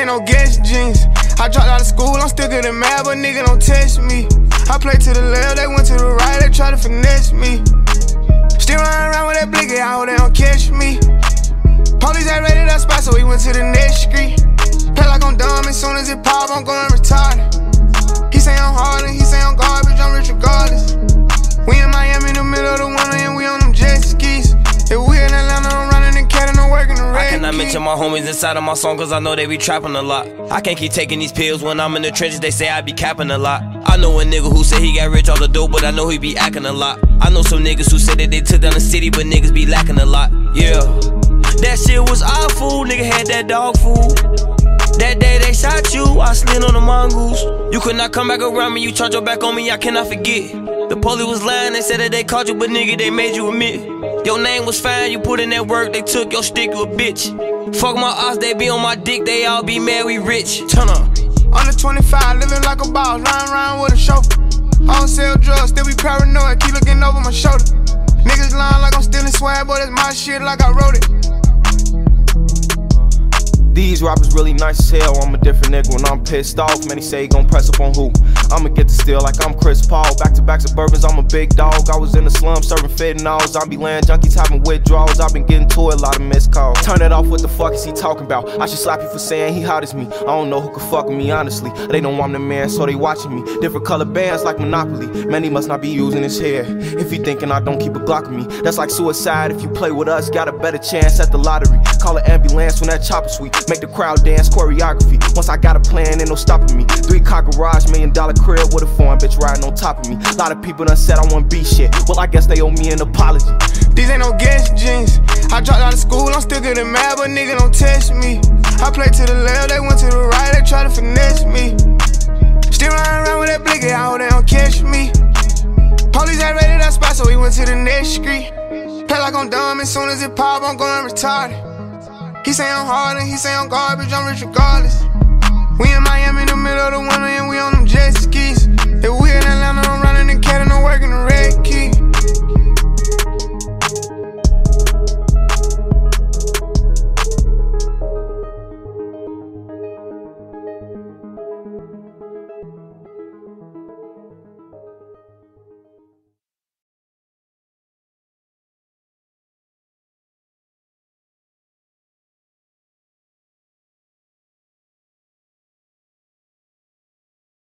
ain't no guess jeans. I dropped out of school, I'm still good at math, but nigga don't test me. I play to the left, they went to the right, they try to finesse me. Still running around with that blicky, I hope they don't catch me. Police had raided that spot, so we went to the next street. Play like I'm dumb, as soon as it pop, I'm going retarded. He say I'm hard and he say I'm garbage, I'm rich regardless. We in Miami in the middle of the winter and we on them jet skis. If we in Atlanta, I'm running and catting, I'm working the red. I cannot mention my homies inside of my song cause I know they be trapping a lot. I can't keep taking these pills when I'm in the trenches, they say I be capping a lot. I know a nigga who said he got rich off the dope, but I know he be acting a lot. I know some niggas who said that they took down the city, but niggas be lacking a lot. Yeah, that shit was awful, nigga had that dog food. That day they shot you, I slid on the mongoose. You could not come back around me, you turned your back on me, I cannot forget. The police was lying, they said that they caught you, but nigga, they made you admit. Your name was fine, you put in that work, they took your stick, you a bitch. Fuck my ops, they be on my dick, they all be mad, we rich. Turn up. Under 25, living like a boss, riding around with a chauffeur. I don't sell drugs, still be paranoid, keep looking over my shoulder. Niggas lying like I'm stealing swag, but it's my shit like I wrote it. These rappers really nice as hell, I'm a different nigga when I'm pissed off. Many say he gon' press up on who? I'ma get the steal like I'm Chris Paul. Back-to-back Suburbans, I'm a big dog. I was in the slum serving fentanyls. I be land junkies having withdrawals. I've been getting to a lot of missed calls. Turn it off, what the fuck is he talking about? I should slap you for saying he hot as me. I don't know who could fuck with me, honestly. They know I'm the man, so they watching me. Different color bands like Monopoly. Man, he must not be using his hair. If he thinking I don't keep a Glock with me, that's like suicide. If you play with us, got a better chance at the lottery. Call an ambulance when that chopper sweet. Make the crowd dance, choreography. Once I got a plan, ain't no stopping me. 3-car garage, $1 million crib with a foreign bitch riding on top of me. A lot of people done said I want be shit. Well, I guess they owe me an apology. These ain't no guess jeans. I dropped out of school, I'm still good at math, but nigga don't test me. I play to the left, they went to the right, they try to finesse me. Still running around with that blicky, I hope they don't catch me. Police had raided that spot, so we went to the next street. Play like I'm dumb, as soon as it pop, I'm going retarded. He say I'm hard and he say I'm garbage, I'm rich regardless.